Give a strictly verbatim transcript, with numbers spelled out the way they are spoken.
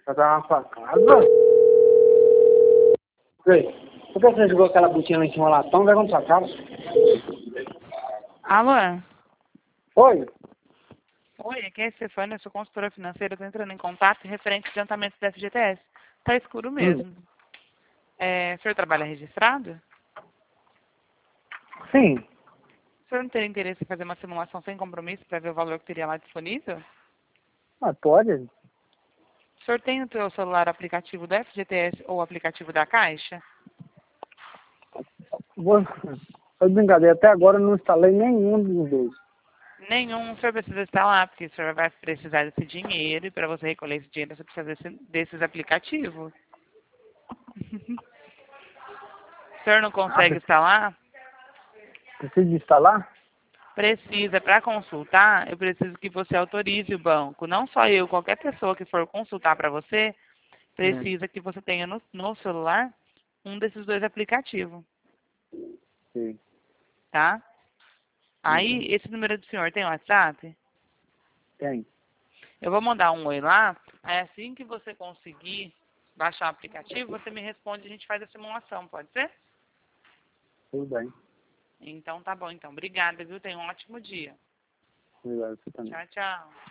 Ela tá na sua casa? Ei, por que você jogou aquela botinha lá em cima do latão? Vai na sua casa. Alô? Oi? Oi, aqui é a Stefânia, eu sou consultora financeira, estou entrando em contato referente ao adiantamento da F G T S. Tá escuro mesmo. Hum. É, o senhor trabalha registrado? Sim. O senhor não teria interesse em fazer uma simulação sem compromisso para ver o valor que teria lá disponível? Ah, pode? O senhor tem no seu celular o aplicativo da F G T S ou o aplicativo da Caixa? Vou... Foi brincadeira, até agora eu não instalei nenhum dos dois. Nenhum, o senhor precisa instalar, porque o senhor vai precisar desse dinheiro e para você recolher esse dinheiro você precisa desse, desses aplicativos. O senhor não Ah, consegue pre- instalar? precisa de instalar? Precisa, para consultar, eu preciso que você autorize o banco. Não só eu, qualquer pessoa que for consultar para você, Hum. precisa que você tenha no, no celular um desses dois aplicativos, Sim. tá? Aí, Uhum. esse número do senhor tem WhatsApp? Tem. Eu vou mandar um oi lá, aí assim que você conseguir baixar o aplicativo, você me responde e a gente faz a simulação, pode ser? Tudo bem. Então tá bom, então. Obrigada, viu? Tenha um ótimo dia. Obrigado, você também. Tchau, tchau.